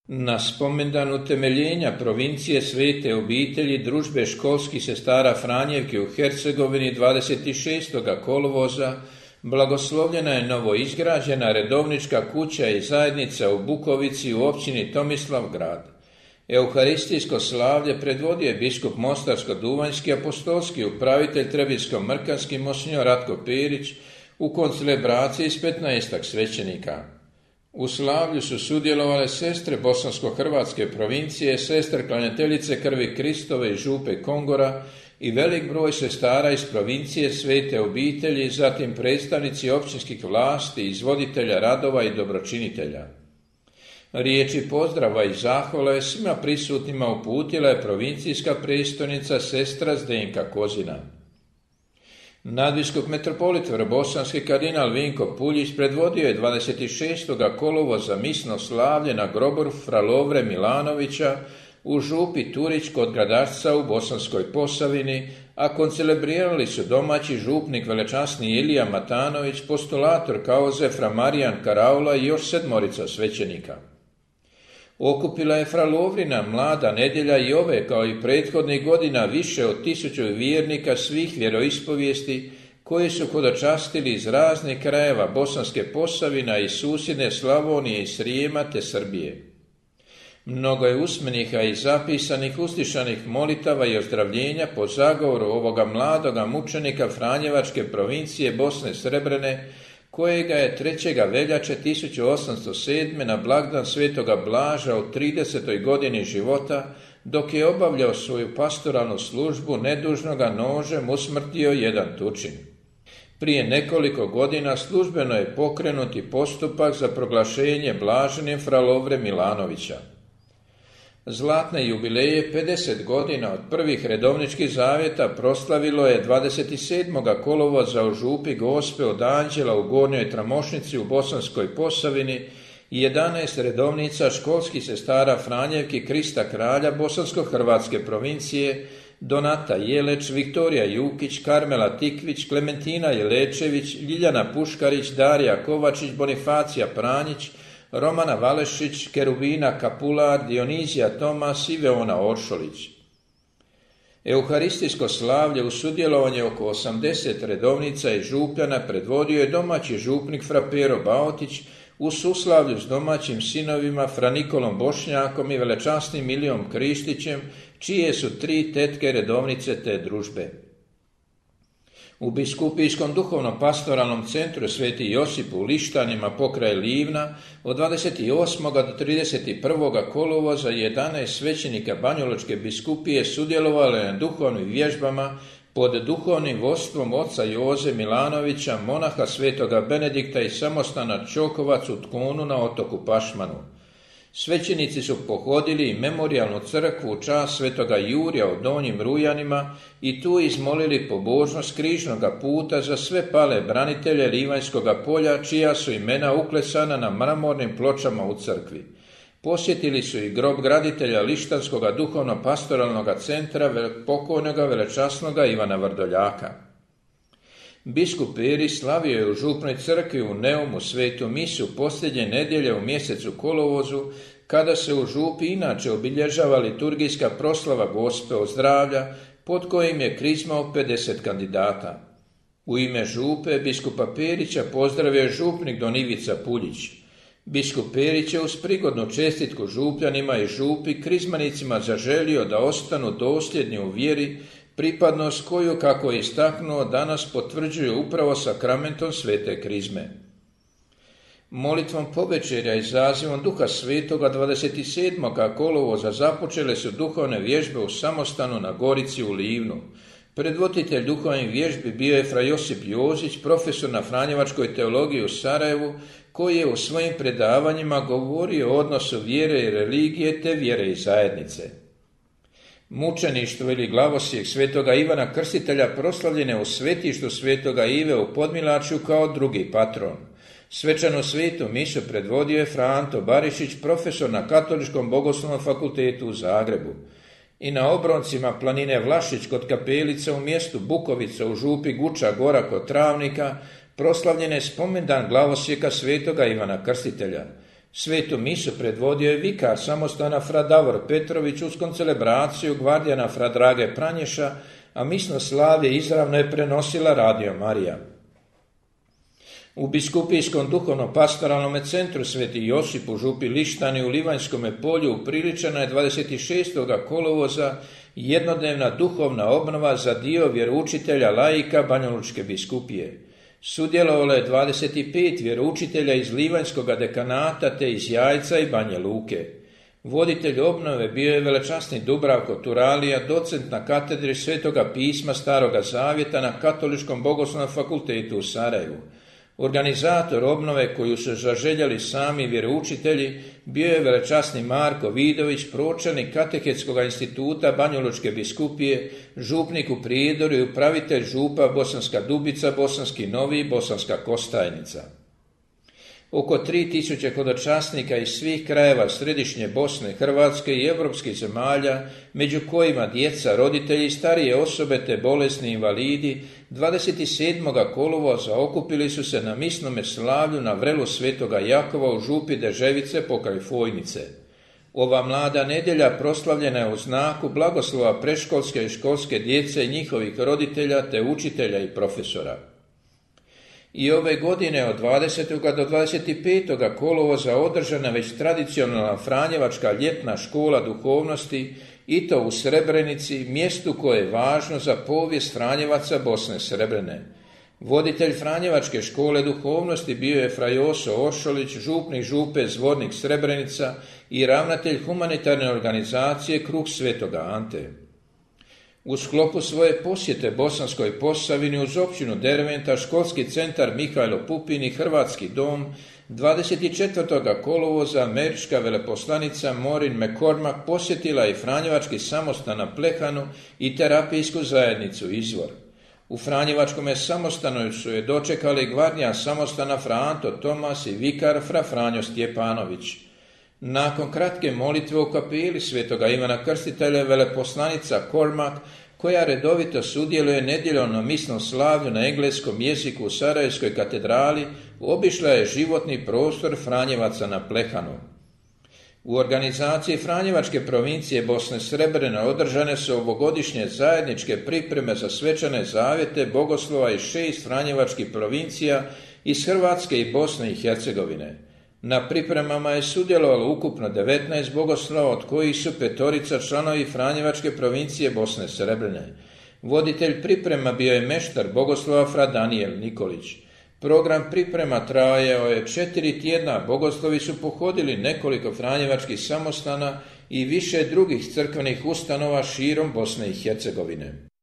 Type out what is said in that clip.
Na spomendan utemeljenja provincije Svete obitelji Družbe školskih sestara Franjevke u Hercegovini 26. kolovoza blagoslovljena je novoizgrađena redovnička kuća i zajednica u Bukovici u općini Tomislavgrad. Euharistijsko slavlje predvodio je biskup Mostarsko-duvanjski apostolski upravitelj Trebinsko-mrkanski monsinjor Ratko Perić u koncelebraciji s 15 svećenika. U slavlju su sudjelovale sestre bosansko-hrvatske provincije, sestre klanjateljice krvi Kristove i župe Kongora i velik broj sestara iz provincije Svete obitelji, zatim predstavnici općinskih vlasti, izvoditelja radova i dobročinitelja. Riječi pozdrava i zahvale svima prisutnima uputila je provincijska predstojnica sestra Zdenka Kozina. Nadbiskup metropolit Vrbosanski kardinal Vinko Puljić predvodio je 26. kolovoza misno slavlje na grobu fra Lovre Milanovića u župi Turić kod Gradašca u Bosanskoj Posavini, a koncelebrirali su domaći župnik velečasni Ilija Matanović, postulator Kaoze fra Marijan Karaula i još 7 svećenika. Okupila je fra Lovrina mlada nedjelja i ove, kao i prethodnih godina, više od 1000 vjernika svih vjeroispovijesti koji su hodočastili iz raznih krajeva Bosanske Posavina i susjedne Slavonije i Srijema te Srbije. Mnogo je usmenih, a i zapisanih uslišanih molitava i ozdravljenja po zagovoru ovoga mladoga mučenika Franjevačke provincije Bosne Srebrene, kojega je 3. veljače 1807. na blagdan svetoga Blaža u 30. godini života, dok je obavljao svoju pastoralnu službu, nedužnoga nožem usmrtio jedan tučin. Prije nekoliko godina službeno je pokrenuti postupak za proglašenje blaženim fra Lovre Milanovića. Zlatne jubileje 50 godina od prvih redovničkih zavjeta proslavilo je 27. kolovoza u župi Gospe od Anđela u Gornjoj Tramošnici u Bosanskoj Posavini i 11 redovnica školskih sestara Franjevki Krista Kralja Bosansko-hrvatske provincije, Donata Jeleć, Viktorija Jukić, Karmela Tikvić, Klementina Jelečević, Ljiljana Puškarić, Darija Kovačić, Bonifacija Pranjić, Romana Valešić, Kerubina Kapular, Dionizija Tomas i Veona Oršolić. Euharistijsko slavlje u sudjelovanje oko 80 redovnica i župljana predvodio je domaći župnik fra Pero Baotić u suslavlju s domaćim sinovima fra Nikolom Bošnjakom i velečasnim Milijom Krištićem, čije su 3 tetke redovnice te družbe. U biskupijskom duhovno-pastoralnom centru Sveti Josip u Lištanima pokraj Livna od 28. do 31. kolovoza 11 svećenika Banjalučke biskupije sudjelovalo je na duhovnim vježbama pod duhovnim vodstvom oca Joze Milanovića, monaha Svetoga Benedikta i samostana Čokovac u Tkonu na otoku Pašmanu. Svećenici su pohodili memorijalnu crkvu u čast Svetoga Jurija u Donjim Rujanima i tu izmolili pobožnost križnoga puta za sve pale branitelje Livanjskoga polja, čija su imena uklesana na mramornim pločama u crkvi. Posjetili su i grob graditelja Lištanskoga duhovno-pastoralnog centra pokojnoga velečasnoga Ivana Vrdoljaka. Biskup Perić slavio je u župnoj crkvi u Neumu svetu misu posljednje nedjelje u mjesecu kolovozu, kada se u župi inače obilježava liturgijska proslava Gospe zdravlja, pod kojim je krizmao 50 kandidata. U ime župe biskupa Perića pozdravio je župnik don Ivica Puljić. Biskup Perić je uz prigodnu čestitku župljanima i župi krizmanicima zaželio da ostanu dosljedni u vjeri, pripadnost koju, kako je istaknuo, danas potvrđuje upravo sakramentom svete krizme. Molitvom povečerja i zazivom Duha Svetoga 27. kolovoza započele su duhovne vježbe u samostanu na Gorici u Livnu. Predvoditelj duhovnih vježbi bio je fra Josip Jozić, profesor na Franjevačkoj teologiji u Sarajevu, koji je u svojim predavanjima govorio o odnosu vjere i religije te vjere i zajednice. Mučeništvo ili glavosjek svetoga Ivana Krstitelja proslavljen je u svetištu svetoga Ive u Podmilačju kao drugi patron. Svečanu svetu misu predvodio je fra Anto Barišić, profesor na Katoličkom bogoslovnom fakultetu u Zagrebu. I na obroncima planine Vlašić kod Kapelica u mjestu Bukovica u župi Guča Gora kod Travnika proslavljen je spomendan glavosjeka svetoga Ivana Krstitelja. Svetu misu predvodio je vikar samostana fra Davor Petrović uz koncelebraciju gvardijana fra Drage Pranješa, a misno slavlje izravno je prenosila Radio Marija. U biskupijskom duhovno-pastoralnom centru Sveti Josip u župi Lištani u Livanjskome polju upriličena je 26. kolovoza jednodnevna duhovna obnova za dio vjeroučitelja laika Banjalučke biskupije. Sudjelovalo je 25 vjeroučitelja iz Livanjskog dekanata te iz Jajca i Banja Luke. Voditelj obnove bio je velečasni Dubravko Turalija, docent na katedri Svetoga pisma Staroga zavjeta na Katoličkom bogoslovnom fakultetu u Sarajevu. Organizator obnove, koju su zaželjeli sami vjeroučitelji, bio je velečasni Marko Vidović, pročelnik Katehetskog instituta Banjalučke biskupije, župnik u Prijedoru i upravitelj župa Bosanska Dubica, Bosanski Novi i Bosanska Kostajnica. Oko 3000 hodočasnika iz svih krajeva središnje Bosne, Hrvatske i europskih zemalja, među kojima djeca, roditelji, starije osobe te bolesni invalidi, 27. kolovoza okupili su se na misnome slavlju na vrelu Svetoga Jakova u župi Deževice pokraj Fojnice. Ova mlada nedjelja proslavljena je u znaku blagoslova predškolske i školske djece i njihovih roditelja te učitelja i profesora. I ove godine od 20. do 25. kolovoza održana već tradicionalna Franjevačka ljetna škola duhovnosti i to u Srebrenici, mjestu koje je važno za povijest Franjevaca Bosne Srebrene. Voditelj Franjevačke škole duhovnosti bio je fra Joso Oršolić, župnik župe Zvornik Srebrenica i ravnatelj humanitarne organizacije Kruh Svetoga Ante. U sklopu svoje posjete Bosanskoj Posavini uz općinu Derventa, školski centar Mihajlo Pupin i Hrvatski dom, 24. kolovoza američka veleposlanica Maureen McCormack posjetila je Franjevački samostan na Plehanu i terapijsku zajednicu Izvor. U Franjevačkome samostanu su je dočekali gvardijan samostana fra Anto Tomas i vikar fra Franjo Stjepanović. Nakon kratke molitve u kapeli Svetoga Ivana Krstitelja, veleposlanica Cormack, koja redovito sudjeluje nedjeljom na misnom slavlju na engleskom jeziku u Sarajevskoj katedrali, obišla je životni prostor Franjevaca na Plehanu. U organizaciji Franjevačke provincije Bosne Srebrene održane su ovogodišnje zajedničke pripreme za svečane zavjete bogoslova iz 6 franjevačkih provincija iz Hrvatske i Bosne i Hercegovine. Na pripremama je sudjelovalo ukupno 19 bogoslova, od kojih su 5 članovi Franjevačke provincije Bosne Srebrene. Voditelj priprema bio je meštar bogoslova fra Danijel Nikolić. Program priprema trajao je 4 tjedna, bogoslovi su pohodili nekoliko franjevačkih samostana i više drugih crkvenih ustanova širom Bosne i Hercegovine.